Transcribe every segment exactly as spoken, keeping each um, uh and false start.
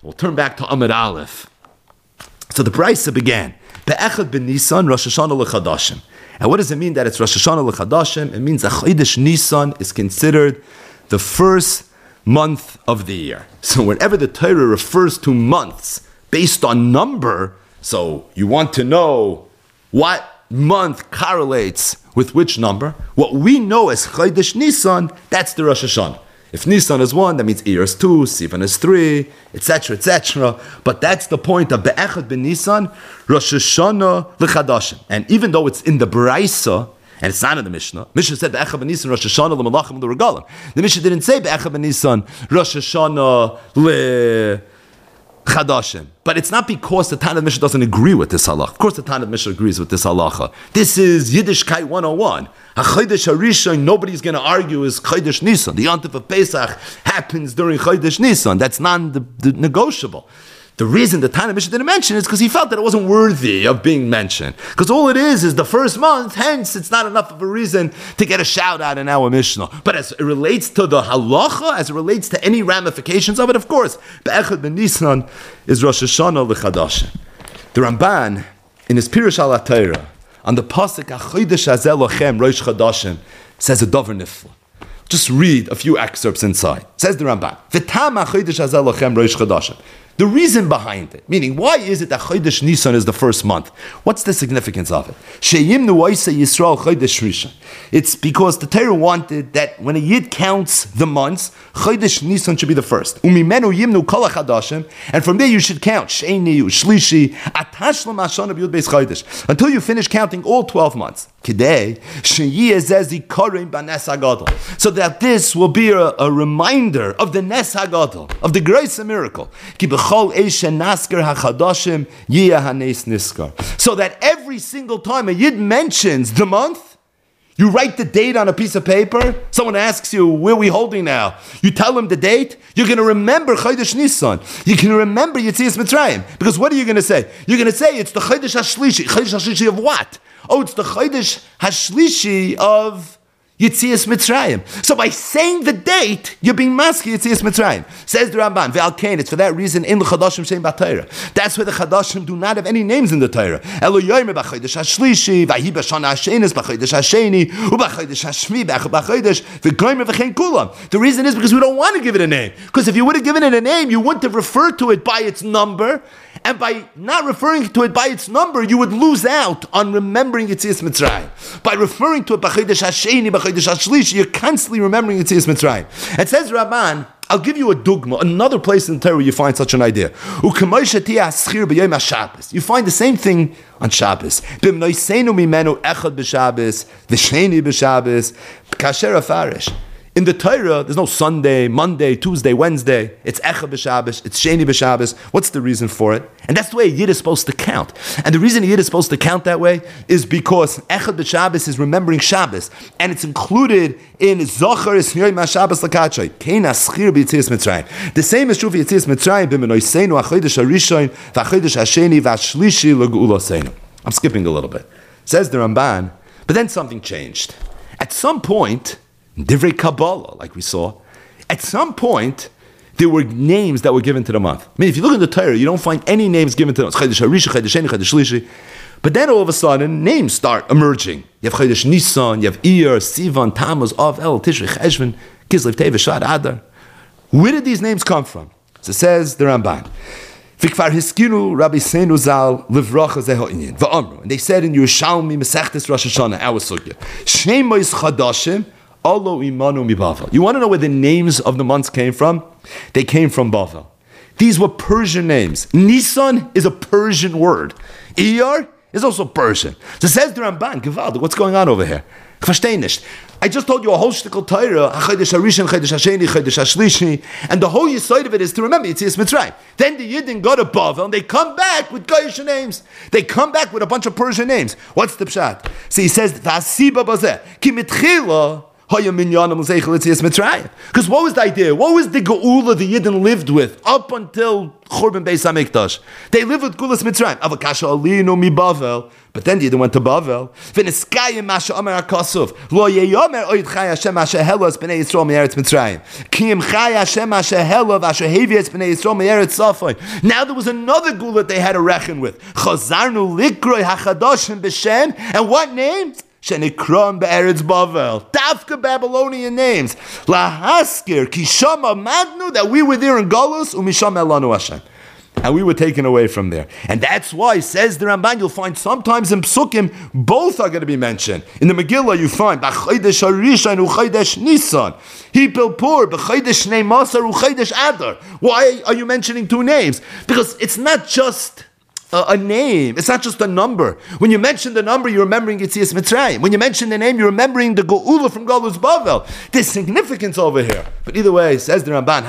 We'll turn back to Amud Aleph. So the Brisa began, Be'echad ben Nisan, Rosh Hashanah l'Chadashim. And what does it mean that it's Rosh Hashanah l'Chadashim? It means that Chodesh Nisan is considered the first month of the year. So whenever the Torah refers to months based on number, so you want to know what month correlates with which number, what we know as Chodesh Nisan, that's the Rosh Hashanah. If Nisan is one, that means Iyar is two, Sivan is three, et cetera, et cetera. But that's the point of Be'echad ben Nisan, Rosh Hashanah l'Chadashim. And even though it's in the Brisa, and it's not in the Mishnah, Mishnah said Be'echad ben Nisan, Rosh Hashanah l'Malachim l'Regalim. The Mishnah didn't say Be'echad ben Nisan, Rosh Hashanah l'Chadashim. But it's not because the Tanakh Mishnah doesn't agree with this halacha. Of course the Tanakh Mishnah agrees with this halacha. This is Yiddishkeit one oh one. HaChodesh HaRishon, nobody's going to argue, is Chodesh Nisan. The Yontif of Pesach happens during Chodesh Nisan. That's non-negotiable. The reason the Tanakh Mishnah didn't mention it is because he felt that it wasn't worthy of being mentioned. Because all it is is the first month, hence it's not enough of a reason to get a shout out in our Mishnah. But as it relates to the halacha, as it relates to any ramifications of it, of course, Be'echad ben Nisan is Rosh Hashanah l'Chadashim. The Ramban, in his Pirush al HaTorah, on the pasuk HaChodesh Hazeh Lochem Rosh Chadashim, says a davar nifla. Just read a few excerpts inside. Says the Ramban, V'tam HaChodesh Hazeh Lochem Rosh Chadashim. The reason behind it, meaning why is it that Chodesh Nisan is the first month? What's the significance of it? Sheyimnu Oisei Yisrael Chodesh Rishon. It's because the Torah wanted that when a Yid counts the months, Chodesh Nisan should be the first. Umimenu Yimnu Kol HaChadashim, and from there you should count Sheni, Shlishi, Atashlam Hashana B'Yud Beis Chodesh, until you finish counting all twelve months. Kidei Sheyiyeh Zeh Zikaron B'Nes HaGadol, so that this will be a, a reminder of the Nes HaGadol, of the grace and miracle. So that every single time a Yid mentions the month, you write the date on a piece of paper. Someone asks you, where are we holding now? You tell them the date. You're going to remember Chodesh Nisan. You can remember Yetzias Mitzrayim. Because what are you going to say? You're going to say it's the Chodesh HaShlishi. Chodesh HaShlishi of what? Oh, it's the Chodesh HaShlishi of Yetzias Mitzrayim. So by saying the date, you're being maski Yetzias Mitzrayim. Says the Ramban, Ve'al Kain, it's for that reason in the Chadashim Shem B'Torah. That's why the Chadashim do not have any names in the Torah. Elo Yomer B'Chodesh HaShlishi, V'Hi B'Shana HaShenis B'Chodesh HaSheni, U'B'Chodesh HaShmi B'Chodesh V'Gomer V'Chein Kulam. The reason is because we don't want to give it a name. Because if you would have given it a name, you wouldn't have referred to it by its number. And by not referring to it by its number, you would lose out on remembering Yetzias Mitzrayim. By referring to it B'Chodesh HaSheni, B'Chodesh HaShlishi, you're constantly remembering Yetzias Mitzrayim. It says Rabban, I'll give you a dogma, another place in the Torah where you find such an idea. You find the same thing on Shabbos. In the Torah, there's no Sunday, Monday, Tuesday, Wednesday. It's Echad b'Shabbos, it's Sheni b'Shabbos. What's the reason for it? And that's the way a Yid is supposed to count. And the reason a Yid is supposed to count that way is because Echad b'Shabbos is remembering Shabbos. And it's included in Zochar es Yom HaShabbos l'Kachay. Kein aschir b'Yetzias Mitzrayim. The same is true for Yetzias Mitzrayim. B'menoiseinu ha'chodesh harishon v'ha'chodesh ha'sheni v'ha'shlishi l'geulaseinu. I'm skipping a little bit. Says the Ramban, but then something changed. At some point, Divrei Kabbalah, like we saw, at some point, there were names that were given to the month. I mean, if you look in the Torah, you don't find any names given to the month. Chodesh Harish, Chodesh Sheni, Chodesh Shlishi. But then all of a sudden, names start emerging. You have Chodesh Nisan, you have Iyar, Sivan, Tammuz, Av, El, Tishrei, Cheshvan, Kislev, Teves, Shad, Adar. Where did these names come from? So it says the Ramban. Vikvar hiskinu Rabbi Seinu Zal livracha zeho inyan va'amru. And they said in Yerushalmi Masechtes Rosh Hashanah, our sugya, Shemois Chadashim. You want to know where the names of the months came from? They came from Bavel. These were Persian names. Nisan is a Persian word. Iyar is also Persian. So says the Ramban, Gewaldig, what's going on over here? I just told you a whole shtickle Torah, Chodesh Harishon, Chodesh Hasheni, Chodesh Hashlishi, and the whole side of it is to remember Yetzias Mitzrayim. Then the Yidden go to Bavel, and they come back with Goyish names. They come back with a bunch of Persian names. What's the pshat? So he says, V'asiba bazeh, ki mitchila, Because what was the idea? What was the geula the Yidden lived with up until Churban Beis HaMikdash? They lived with Gulas Mitzrayim. Avakasha alinu mi Bavel. But then the Yidden went to Bavel. V'niskayim masha omer HaKosov. Lo yeyomer oid chay Hashem asher helos b'nei Yisrael me'eretz Mitzrayim. Ki im chay Hashem asher helov asher hevietz b'nei Yisrael me'eretz Safoi. Now there was another gula that they had to reckon with. Chazarnu likroi hachadoshim b'shem. And what names? Shenikram be'eretz Bavel. Dafka Babylonian names. Lahaskir kishama magnu, that we were there in Galus, umisham elanu Hashem. And we were taken away from there. And that's why, says the Ramban, you'll find sometimes in Psukim, both are going to be mentioned. In the Megillah, you find, B'chaydesh Harishan u'chaydesh Nisan. Hipel Pur, B'chaydesh Shnei Masar u'chaydesh Adar. Why are you mentioning two names? Because it's not just a, a name. It's not just a number. When you mention the number, you're remembering Yetzias Mitzrayim. When you mention the name, you're remembering the Geula from Galus Bavel. There's significance over here. But either way, says the Ramban,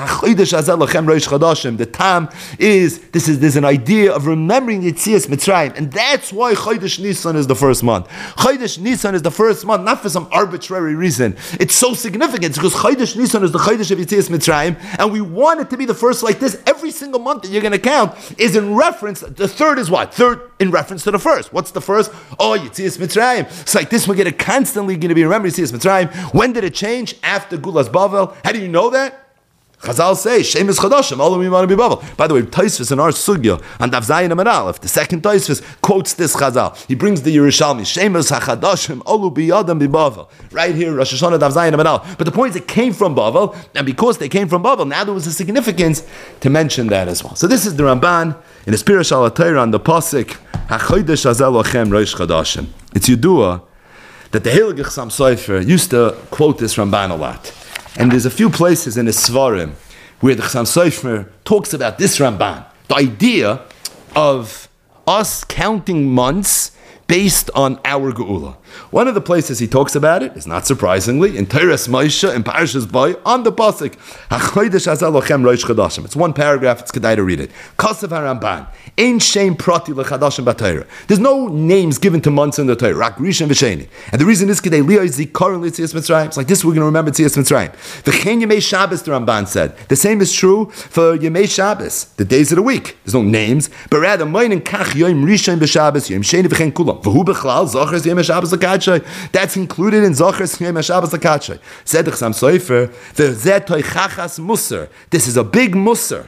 the tam is, this is, there's an idea of remembering Yetzias Mitzrayim. And that's why Chodesh Nisan is the first month. Chodesh Nisan is the first month, not for some arbitrary reason. It's so significant because Chodesh Nisan is the Chodesh of Yetzias Mitzrayim, and we want it to be the first like this. Every single month that you're going to count is in reference, the third is what? Third in reference to the first. What's the first? Oh, Yetzias Mitzrayim. It's like this, we're going to constantly going to be remembering Yetzias Mitzrayim. When did it change? After Gulas Bavel. How do you know that? Chazal say, Shem is Chadashim, all of me want to be Bavel. By the way, Tosfos in our Sugya, and Daf Zayin Amud Aleph, the second Tosfos quotes this Chazal. He brings the Yerushalmi, Shem is HaChadashim, Olu biyadam bi Bavel. Right here, Rosh Hashanah, Daf Zayin Amud Aleph. But the point is, it came from Bavel, and because they came from Bavel, now there was a significance to mention that as well. So this is the Ramban, in his Pirush al HaTorah, on the Pasuk, HaChodesh Hazeh Lochem Rosh Chadashim. It's Yudua that the Heilige Chassam Sofer used to quote this Ramban a lot. And there's a few places in the Svarim where the Chassam Sofer talks about this Ramban, the idea of us counting months based on our Geula. One of the places he talks about it is, not surprisingly, in Teres Moshe, in Parshas Boy, on the Pasuk, HaChodesh Hazeh Lochem Rosh Chadashim. It's one paragraph, it's kedai to read it. Kasav HaRamban, Ein Shem Prati L'Chadashim B'Torah. There's no names given to months in the Torah, Rak Rishon V'Sheni. And the reason is kedai Liyah Zikaron L'Tzias Mitzrayim. It's like this, we're going to remember Tzias Mitzrayim. V'chein Yemei Shabbos, the Ramban said. The same is true for Yemei Shabbos, the days of the week. There's no names, but rather, Moinin Kach Yom Rishon B'Shabbos, Yom Sheni V'chein Kulam. V'hu B'chlal, Zachar Yemei Shabbos L'Kadshai. That's included in Zachar Yemei Shabbos L'Kadshai. Said the Chassam Sofer, V'zeh Toichachas Musar. This is a big Musar.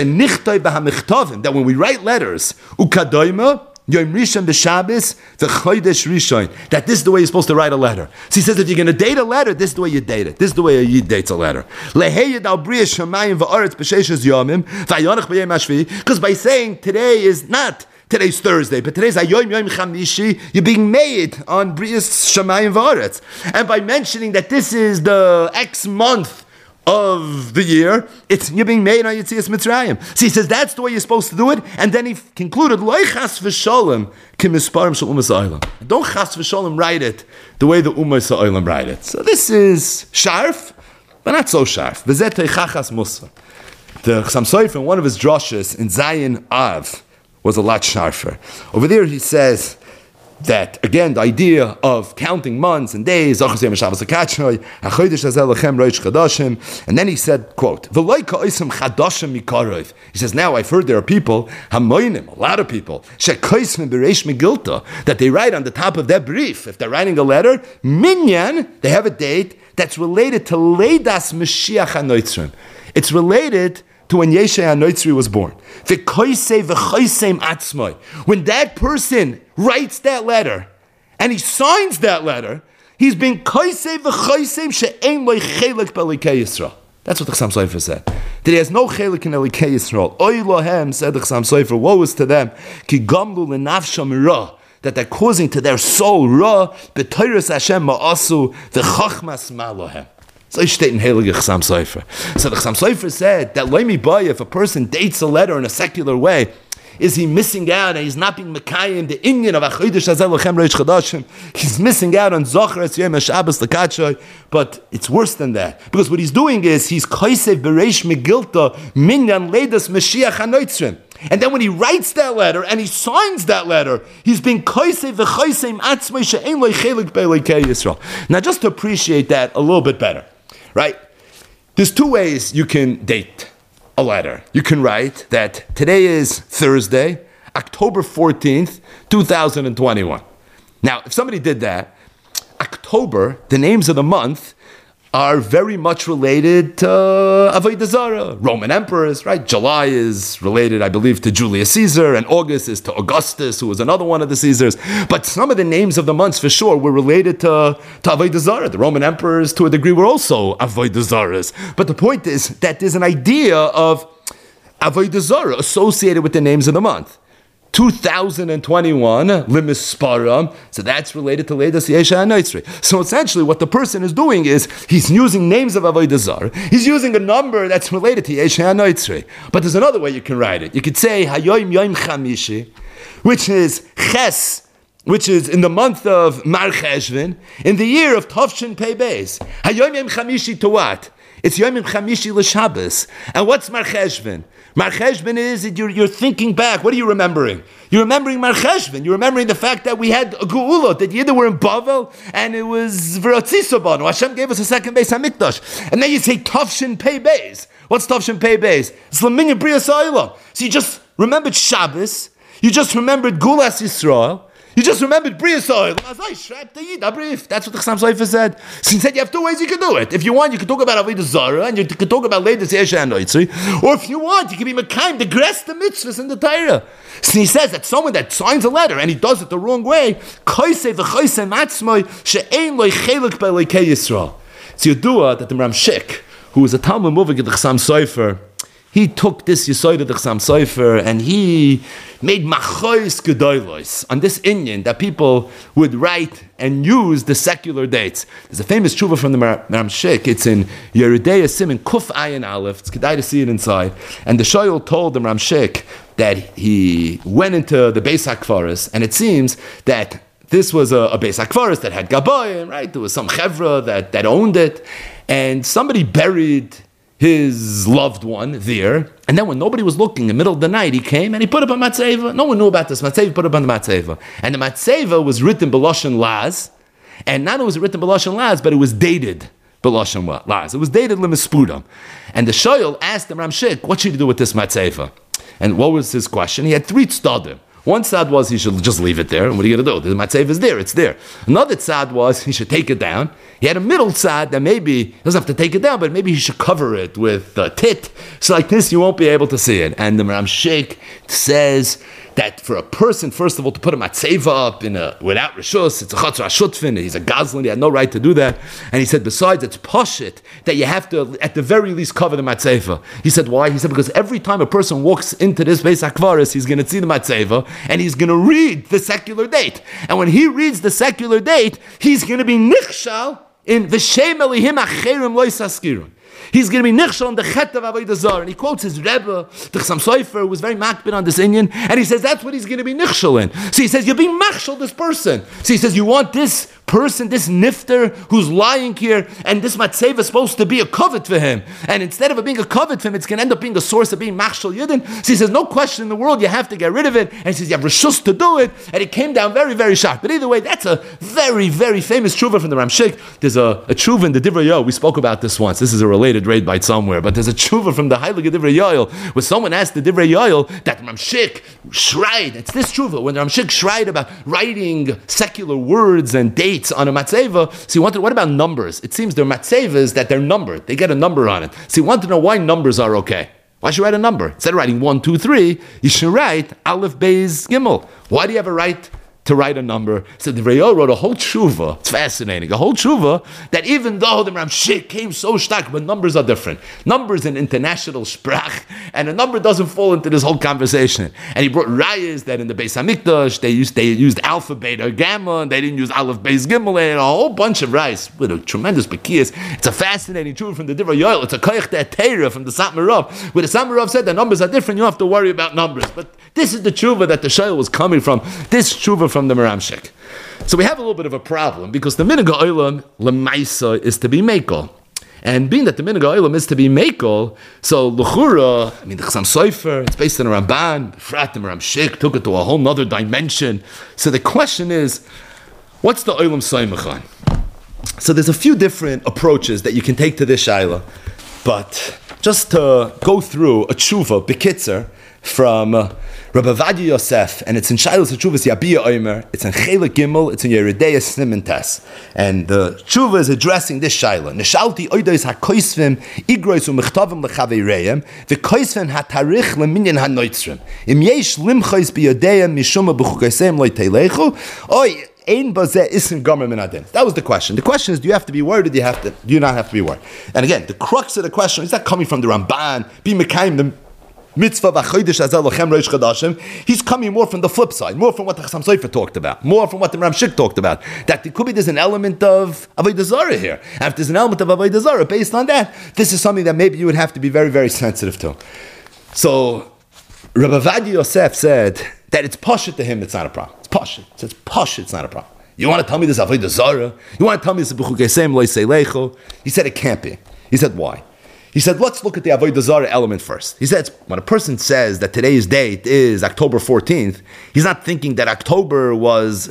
That when we write letters, Ukadoima, Yom Rishon B'Shabbos, the Chodesh Rishon, that this is the way you're supposed to write a letter. So he says, if you're going to date a letter, this is the way you date it. This is the way a Yid dates a letter. Because by saying today is not today's Thursday, but today's Ayom Yom Chamishi, you're being made on Brias Shamayim V'Aretz. And by mentioning that this is the X month of the year, it's you're being made on Yetzias Mitzrayim. So he says that's the way you're supposed to do it, and then he concluded, Loi chas v'sholem kimisparim shel umas ha'olam. Don't chas v'sholem write it the way the umas ha'olam write it. So this is sharp, but not so sharp. V'zeh teichachas musa. The Chassam Sofer, in one of his drushes in Zayin Av, was a lot sharper. Over there he says that, again, the idea of counting months and days, and then he said, quote, he says, now I've heard there are people, a lot of people, that they write on the top of their brief, if they're writing a letter, minyan, they have a date that's related to Leidas Mashiach HaNotzrim. It's related to when Yeshua HaNotzri was born. When that person writes that letter and he signs that letter, he's been kaisei v'chaisem she'ein lo chelik b'elikei Yisrael. That's what the Chassam Sofer said. That he has no chelik in Elikei Yisrael. Oy lohem, said the Chassam Sofer, woe is to them, ki gamlu l'nafsham ra, that they're causing to their soul ra, b'toiras Hashem ma'asu v'chachmas ma lohem. So he steht in Heilige Chassam Sofer. So the Chassam Sofer said that Leimi Boy, if a person dates a letter in a secular way, is he missing out and he's not being Mekayim, the Inyan of HaChodesh Hazeh Lochem Rosh Chadashim? He's missing out on Zachar Es Yom HaShabbos L'Kadshai. But it's worse than that. Because what he's doing is, he's Kaisev Bereish Megilta Minyan Leidas Mashiach HaNotzrim. And then when he writes that letter and he signs that letter, he's being koisei v'choisei atzmei she'ein lo chelik be'elokei Yisrael. Now, just to appreciate that a little bit better, right? There's two ways you can date a letter. You can write that today is Thursday, October fourteenth, two thousand twenty-one. Now, if somebody did that, October, the names of the month, are very much related to Avodah Zarah, Roman emperors, right? July is related, I believe, to Julius Caesar, and August is to Augustus, who was another one of the Caesars. But some of the names of the months, for sure, were related to, to Avodah Zarah. The Roman emperors, to a degree, were also Avodah Zarahs. But the point is that there's an idea of Avodah Zarah associated with the names of the month. two thousand twenty-one, Limisparam, so that's related to Leidas Yesha HaNotzri. So essentially what the person is doing is, he's using names of Avodah Zarah, he's using a number that's related to Yesha HaNotzri. But there's another way you can write it. You could say, Hayoim Yom Chamishi, which is Ches, which is in the month of Mar Cheshvan, in the year of Tovshin Pei Beis. Hayoim Yom Chamishi to what? It's Yom Chamishi l'Shabbos. And what's Mar Cheshvan? Mar Cheshvan is that you're, you're thinking back. What are you remembering? You're remembering Mar Cheshvan. You're remembering the fact that we had a Geula, that Yidden were in Bavel, and it was V'ratzisobanu. Hashem gave us a second Beis HaMikdash. And then you say Tavshin Pei Beis. What's Tavshin Pei Beis? It's Laminyan Bria Sa'ila. So you just remembered Shabbos. You just remembered Gulas Yisrael. You just remembered Bria Soil. That's what the Chassam Sofer said. So he said you have two ways you can do it. If you want, you can talk about Avodah Zarah, and you can talk about Leidas Yesha HaNotzri. Or if you want, you can be Mekayim, the Gres, the mitzvahs in the Torah. So he says that someone that signs a letter and he does it the wrong way, Koisei v'choisei matzmoi she'ein lo chelik be'elokei Yisrael. It's Yedua that the Ramshik, who was a Talmud Muvik at the Chassam Sofer, he took this Yesod of the Chassam Sofer and he made machois gedolos on this Inyan that people would write and use the secular dates. There's a famous tshuva from the Ramshik. It's in Yeridei Siman Kuf Ayin Aleph. It's kedai to see it inside. And the Shoyal told the Ramshik that he went into the Beis HaKfaris, and it seems that this was a, a Beis HaKfaris that had Gabayim, right? There was some chevra that, that owned it, and somebody buried his loved one there, and then when nobody was looking, in the middle of the night, he came and he put up a matzeva. No one knew about this matzeva, put up on the matzeva. And the matzeva was written B'Lashon Laz, and not only was it written B'Lashon Laz, but it was dated B'Lashon Laz. It was dated Limespudam. And the Shoyal asked the Ramshik, what should he do with this matzeva? And what was his question? He had three tzadim. One tzad was he should just leave it there. And what are you going to do? The matzeva is there, it's there. Another tzad was he should take it down. He had a middle tzad that maybe he doesn't have to take it down, but maybe he should cover it with a tit. So like this, you won't be able to see it. And the Ramshik says that for a person, first of all, to put a matzeva up in a, without rishus, it's a chatzar ashutfin, he's a gazlan, he had no right to do that. And he said, besides, it's pashit, that you have to, at the very least, cover the matzeva. He said, why? He said, because every time a person walks into this Beis HaKvaris, he's going to see the matzeva, and he's going to read the secular date. And when he reads the secular date, he's going to be nichshal in v'shem elihim acherim lo yisaskirun. He's going to be nichshal on the chet of Avodah Zarah. And he quotes his Rebbe, the Chassam Sofer, who was very makbid on this Inyan, and he says that's what he's going to be nichshal in. So he says, you're being machshal this person. So he says, you want this person, this nifter who's lying here, and this matzeva is supposed to be a covet for him. And instead of it being a covet for him, it's going to end up being a source of being machshal yidin. So he says, no question in the world, you have to get rid of it. And he says, you have rishus to do it. And it came down very, very sharp. But either way, that's a very, very famous tshuva from the Ramshik. There's a, a tshuva in the Divrei Yoel. We spoke about this once. This is a related raid bite somewhere. But there's a tshuva from the Heilige Divrei Yoel, where someone asked the Divrei Yoel that Ramshik shried. It's this tshuva, when Ramshik shried about writing secular words and dates on a matzeva. So he wanted, what about numbers? It seems they're matzevas that they're numbered. They get a number on it. So he wanted to know why numbers are okay. Why should you write a number? Instead of writing one, two, three, you should write Aleph, Beis, Gimel. Why do you have a right to write a number? So the Reyo wrote a whole tshuva. It's fascinating. A whole tshuva that even though the Ramshik came so stark, but numbers are different. Numbers in international sprach, and a number doesn't fall into this whole conversation. And he brought rayas that in the Beis HaMikdash, they used they used alpha, beta, gamma, and they didn't use aleph, beis, gimel, and a whole bunch of rayas with a tremendous bekiyas. It's a fascinating tshuva from the Divrei Yoel. It's a koyach de'atera from the Satmar Rav, where the Satmar Rav said the numbers are different, you don't have to worry about numbers. But this is the tshuva that the Shoyal was coming from. This tshuva from the Meramshik. So we have a little bit of a problem because the minhag ha'olam lemaisa is to be mekel, And being that the minhag ha'olam is to be mekel, so l'chura, I mean the Chassam Sofer, it's based on a Ramban, Fratim Ramshik took it to a whole nother dimension. So the question is, what's the olam soymachan? So there's a few different approaches that you can take to this shaila, but just to go through a tshuva, bekitzer, from uh, Rabbi Vadia Yosef, and it's in Shailos Tshuvas Yabia Omer, it's in Chelik Gimel, it's in Yeridei Siman Tes. And the tshuva is addressing this shaila. Neshalti oidois ha-koisvim igrois u'mechtavim l'chaveireim v'koisvim ha-tarich l'minyan ha-noitzrim im yesh limchois biyodeim mishuma b'chukaseim loy teilechu oi ein bazeh isim gomer min adin. That was the question. The question is, do you have to be worried or do you, have to, do you not have to be worried? And again, the crux of the question is not coming from the Ramban, be mekayim, the mitzvah v'chodesh azel lochem rosh chodashim. He's coming more from the flip side, more from what the Chassam Sofer talked about, more from what the Ramshik talked about. That there could be there's an element of avodah zarah here. And if there's an element of avodah zarah, based on that, this is something that maybe you would have to be very, very sensitive to. So, Rabbi Vadia Yosef said that it's pashut to him, it's not a problem. It's pashut. It's, it's pashut, it's not a problem. You want to tell me this avodah zarah? You want to tell me this b'chukaseim lo yiseilecho? He said it can't be. He said why? He said, let's look at the avodah zarah element first. He said, when a person says that today's date is October fourteenth, he's not thinking that October was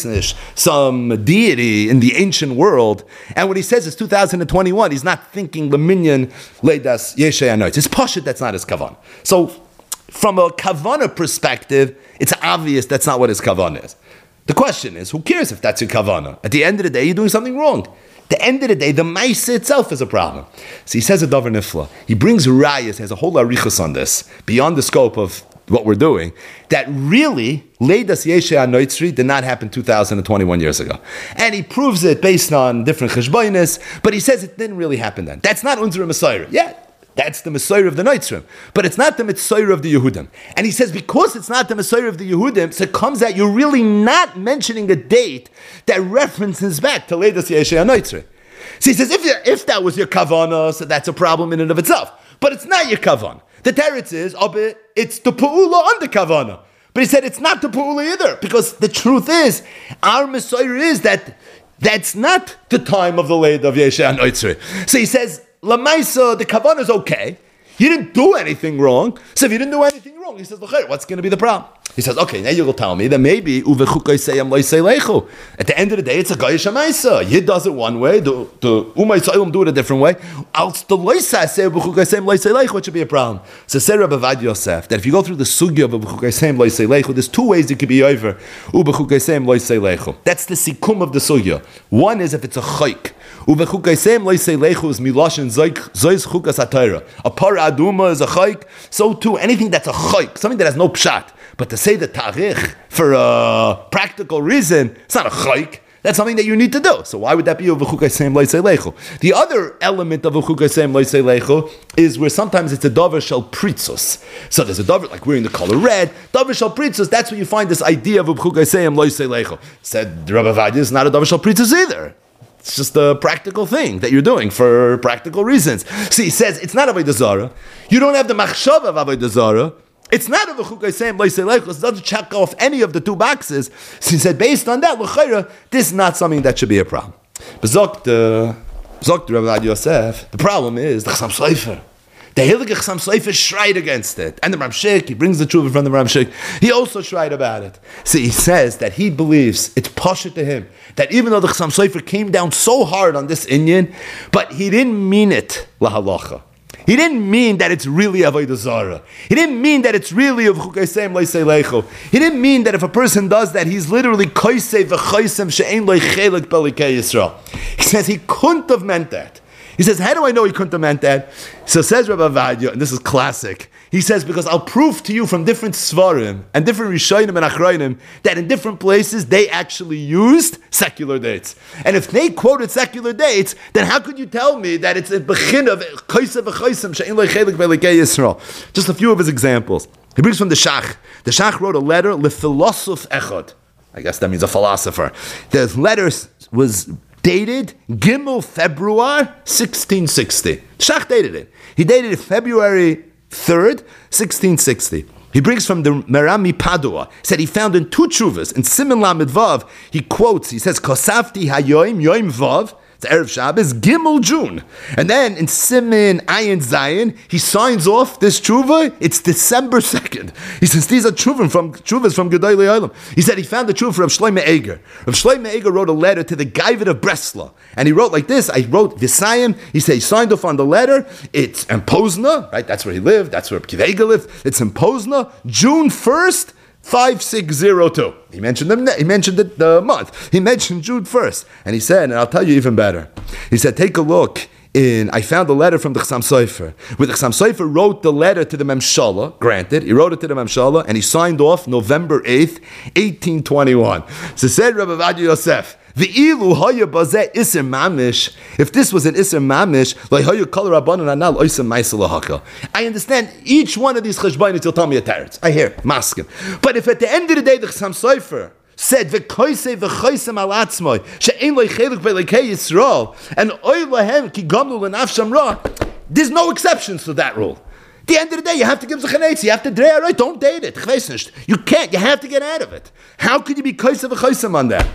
some deity in the ancient world. And when he says it's two thousand twenty-one, he's not thinking the minyan leidas yeshei anoitz. It's pashut, that's not his kavan. So, from a kavana perspective, it's obvious that's not what his kavan is. The question is, who cares if that's your kavana? At the end of the day, you're doing something wrong. At the end of the day, the ma'isa itself is a problem. So he says a davar nifla. He brings rayas, has a whole arichas on this, beyond the scope of what we're doing, that really, leidas yeshei anoitzri did not happen two thousand twenty-one years ago. And he proves it based on different cheshbonis, but he says it didn't really happen then. That's not unzera Messiah. Yeah, that's the Messiah of the Noitzrim, but it's not the Messiah of the Yehudim. And he says, because it's not the Messiah of the Yehudim, so it comes out you're really not mentioning a date that references back to Leidas Yeshei HaNoitzri. So he says, if, if that was your kavana, so that's a problem in and of itself. But it's not your kavan. The teretz is, it's the pu'ula on the kavana. But he said it's not the pu'ula either, because the truth is, our Messiah is that that's not the time of the Leid of Yeshei HaNoitzri. So he says, Lamaisa, the kavanah is okay. You didn't do anything wrong. So if you didn't do anything wrong, he says, what's going to be the problem? He says, okay, now you'll tell me that maybe at the end of the day, it's a Gayish HaMaisa. Yid does it one way, the Umay Tzayim do it a different way. Else the Loisa say what should be a problem? So say Rabbi Vadia Yosef that if you go through the sugya of B'chukaseim Loiseilechu, there's two ways it could be over. That's the sikum of the sugya. One is if it's a chayk. Uvechukaseim loiseilechu is miloshin zois chukas hatayra. A par aduma is a chayk. So too, anything that's a chayk, something that has no pshat. But to say the tarich for a practical reason, it's not a chayk. That's something that you need to do. So why would that be uvechukaseim loiseilechu? The other element of uvechukaseim loiseilechu is where sometimes it's a davar shel pritzus. So there's a davar like wearing the color red. Davar shel pritzus. That's where you find this idea of uvechukaseim loiseilechu. Said Rabbi Vadia, it's not a davar shel pritzus either. It's just a practical thing that you're doing for practical reasons. See, he says it's not avodah zarah. You don't have the machshava of avodah zarah. It's not a v'chukaseim loiseilechu. It doesn't check off any of the two boxes. So he said, based on that, l'chayra, this is not something that should be a problem. But zokt, uh, zokt Rabbi Yosef, the problem is the Chassam Sofer. The Heilige Chassam Sofer shried against it. And the Ramshik, he brings the truth from the Ramshik, he also shried about it. So he says that he believes, it's pasha to him, that even though the Chassam Sofer came down so hard on this Inyan, but he didn't mean it lahalacha. He didn't mean that it's really avodah zarah. He didn't mean that it's really of chukaseim loiseilechu. He didn't mean that if a person does that, he's literally koisei v'choisem she'ein lo chelik belikei Yisrael. He says he couldn't have meant that. He says, how do I know he couldn't have meant that? So says Rabbi Vadia, and this is classic. He says, because I'll prove to you from different svarim and different rishonim and achrayim that in different places they actually used secular dates. And if they quoted secular dates, then how could you tell me that it's a bechin of koiseh v'choisem she'en lo chelik belikei Yisrael? Just a few of his examples. He brings from the Shach. The Shach wrote a letter lephilosoph echad. I guess that means a philosopher. The letter was dated Gimel February sixteen sixty. Shach dated it. He dated it February third, sixteen sixty. He brings from the Merami Padua. Said he found in two tshuvas in Siman Lamed Vav. He quotes. He says, "Kosafti hayoim yoim vav It's Erev Shabbos, Gimel June. And then in Simin Ayin Zayin, he signs off this tshuva. It's December second. He says these are tshuva from tshuvas from Gedolei Olam. He said he found the tshuva from Shlomo Eger. Rav Shlomo Eger wrote a letter to the Gaivet of Bresla, and he wrote like this. I wrote Visayim. He said he signed off on the letter. It's in Pozna, right? That's where he lived. That's where Kiv Eger lived. It's in Pozna, June first. five six zero two. He mentioned them. He mentioned it, the month. He mentioned June first, and he said, and I'll tell you even better. He said, take a look. In I found a letter from the Chassam Sofer, where the Chassam Sofer wrote the letter to the Memshala. Granted, he wrote it to the Memshala, and he signed off November eighth, eighteen twenty-one. So said Rabbi Ovadia Yosef, the ilu haya bazeh iser mamish. If this was an iser mamish, like haya kol rabbanon anal oisem ma'aseh lahakal. I understand each one of these cheshbonos. You'll tell me a teretz. I hear maskim. But if at the end of the day the Chassam Sofer said v'koisei v'choisem al atzmoi she'ein loy chelik be'lekei Yisrael and oy lahem ki gamlu l'nafsham ra, there's no exceptions to that rule. At the end of the day, you have to give zachanetz. You have to drea right. Don't date it. You can't. You have to get out of it. How could you be koisei v'choisem on that?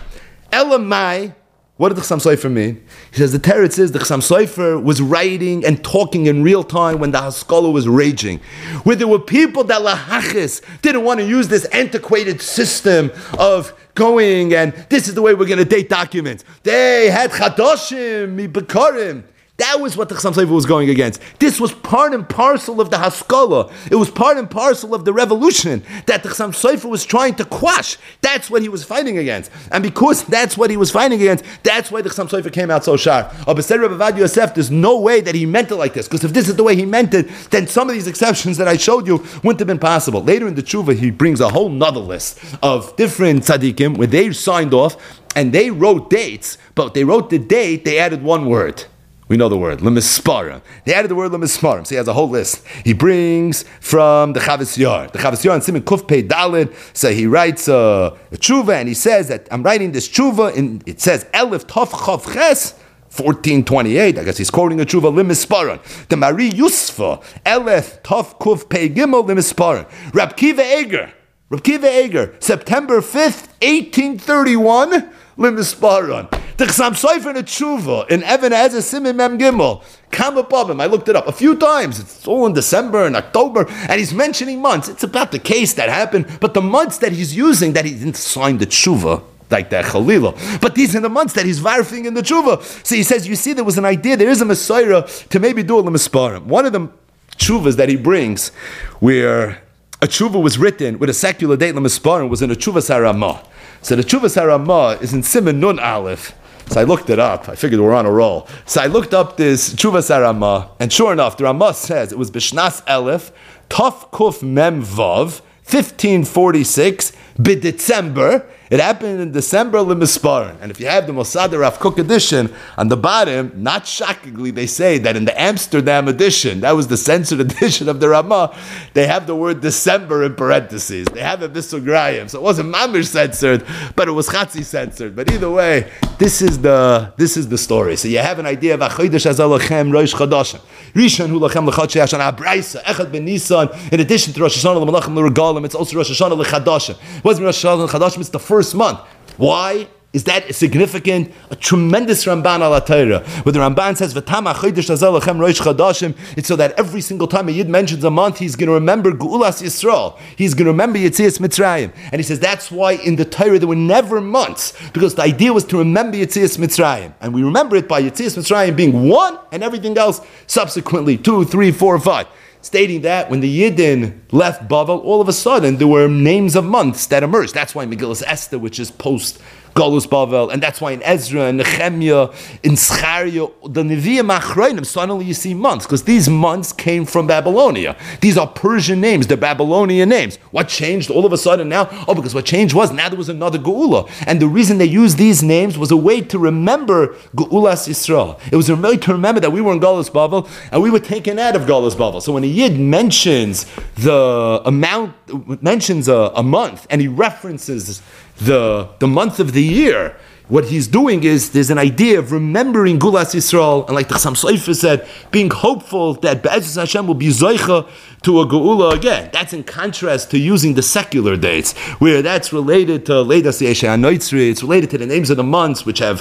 Elamai. What did the Chassam Sofer mean? He says the teretz is the Chassam Sofer was writing and talking in real time when the Haskalah was raging, where there were people that lahachis didn't want to use this antiquated system of going and this is the way we're going to date documents. They had chadoshim, mibekarim. That was what the Chassam Sofer was going against. This was part and parcel of the Haskalah. It was part and parcel of the revolution that the Chassam Sofer was trying to quash. That's what he was fighting against. And because that's what he was fighting against, that's why the Chassam Sofer came out so sharp. But said Rabbi Ovadia Yosef, there's no way that he meant it like this. Because if this is the way he meant it, then some of these exceptions that I showed you wouldn't have been possible. Later in the Tshuva, he brings a whole nother list of different tzaddikim where they signed off and they wrote dates, but they wrote the date, they added one word. We know the word, lemisparim. They added the word lemisparim, so he has a whole list. He brings from the Chavis Yar. The Chavis Yar and Simon Kuf Pei Dalid, so he writes uh, a tshuva, and he says that I'm writing this tshuva, and it says Elif Tov Chav Ches, fourteen twenty-eight, I guess he's quoting a tshuva, lemisparim. The Mari Yusfa, Elif Tov Kuf Pei Gimel, lemisparim. Rab Kiva Eger, Rab Kiva Eger, September fifth, eighteen thirty-one, lemisparim. The Chassam Sofer in a tshuva in Even HaEzer Simin Mem Gimel, come above him. I looked it up a few times. It's all in December and October, and he's mentioning months. It's about the case that happened, but the months that he's using, that he didn't sign the tshuva like that Chalila, but these are the months that he's varfing in the tshuva. So he says, you see, there was an idea. There is a Messiah to maybe do a lemisparim. One of the tshuvas that he brings, where a tshuva was written with a secular date lemisparim, was in a tshuva Saramah. So the tshuva Saramah is in Siman Nun Aleph. So I looked it up. I figured we're on a roll. So I looked up this Tshuvas HaRamah, and sure enough, the Ramah says it was B'Shnas Elef, Tov Kuf Mem Vav, fifteen forty-six, B'December. It happened in December Lemisparin. And if you have the Mossad Rav Kook edition, on the bottom, not shockingly, they say that in the Amsterdam edition, that was the censored edition of the Ramah, they have the word December in parentheses. They have a Bisugrayim. So it wasn't Mamish censored, but it was Chatzi censored. But either way, this is the this is the story. So you have an idea of Achodesh Azalachem Rosh Chodashim. Rishon Hu Lachem L'chad Sheyash An Abraisa Echad Ben Nisan. In addition to Rosh Hashanah L'Malachim L'Regalim, it's also Rosh Hashanah L'Chadashim. It wasn't Rosh Hashanah L'Chadashim, it's the first month. Why is that significant? A tremendous Ramban al Torah, where the Ramban says, "V'tama chodesh hazeh lachem rosh chadashim." It's so that every single time a Yid mentions a month, he's going to remember Geulas Yisrael. He's going to remember Yetzias Mitzrayim, and he says that's why in the Torah there were never months, because the idea was to remember Yetzias Mitzrayim, and we remember it by Yetzias Mitzrayim being one, and everything else subsequently two, three, four, five. Stating that when the Yidden left Bavel, all of a sudden there were names of months that emerged. That's why Megillas Esther, which is post Galus Bavel, and that's why in Ezra and Nehemiah, in Zechariah, the Nevi'im Achronim, suddenly you see months, because these months came from Babylonia. These are Persian names, they're Babylonian names. What changed all of a sudden now? Oh, because what changed was now there was another Geula. And the reason they used these names was a way to remember Geulas Yisrael. It was a way to remember that we were in Galus Bavel, and we were taken out of Galus Bavel. So when a Yid mentions the amount, mentions a, a month, and he references the the month of the year, what he's doing is there's an idea of remembering Gulas Yisrael, and like the Chassam Sofer said, being hopeful that Be'ezus Hashem will be zoicha to a Geula again. That's in contrast to using the secular dates, where that's related to Leidas Yeshai HaNoitzri, it's related to the names of the months, which have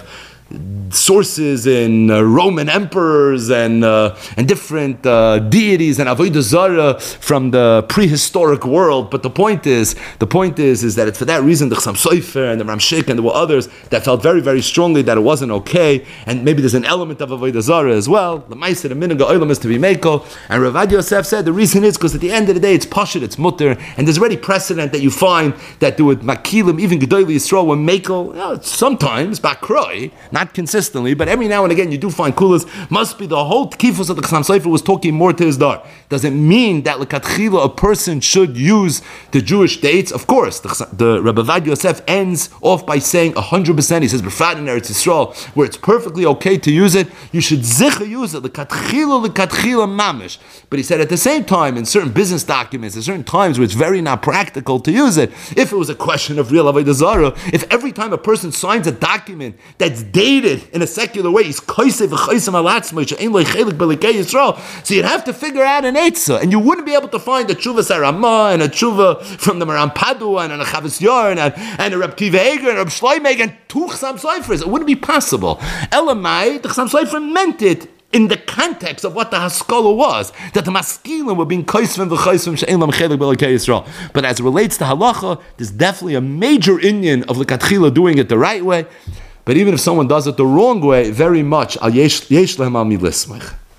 sources in uh, Roman emperors and uh, and different uh, deities and avodah zarah from the prehistoric world. But the point is, the point is, is that it's for that reason the Chassam Sofer and the Ramshik and there were others that felt very, very strongly that it wasn't okay, and maybe there's an element of avodah zarah as well. The Ma'aser, the Minhag Olam is to be Meiko, and Rav Ovadia Yosef said the reason is because at the end of the day it's pashut, it's mutter, and there's already precedent that you find that do with makilim, even Gedolei Yisrael were Meiko. You know, sometimes bakroi, not consistently, but every now and again you do find kulas. Must be the whole tkifus of the Chassam Sofer was talking more to his dar. Does it mean that l'katchila a person should use the Jewish dates? Of course, the, the Rav Ovadia Yosef ends off by saying one hundred percent. He says b'frat in Eretz Yisrael, where it's perfectly okay to use it, you should zicha use it l'katchila l'katchila mamish. But he said at the same time, in certain business documents, at certain times where it's very not practical to use it, if it was a question of real avodah zarah, if every time a person signs a document that's dated in a secular way, he's kaisei v'chaisem alatzmei she'ein lo chelik b'likei Yisrael, so you'd have to figure out an eitzah, and you wouldn't be able to find a tshuva Sarama and a tshuva from the Maram Padua and a Chavos Yair and a, and a Reb Kiva Eger and a Reb Shloimeh and two Chassam Sofers. It wouldn't be possible. Elamai, the Chassam Sofer meant it in the context of what the Haskalah was, that the Maskilim were being kaisvim v'chaisvim she'ein lam chelik b'likei Yisrael. But as it relates to halacha, there's definitely a major inyan of l'katchila doing it the right way. But even if someone does it the wrong way, very much al yesh yesh lehem al milismich.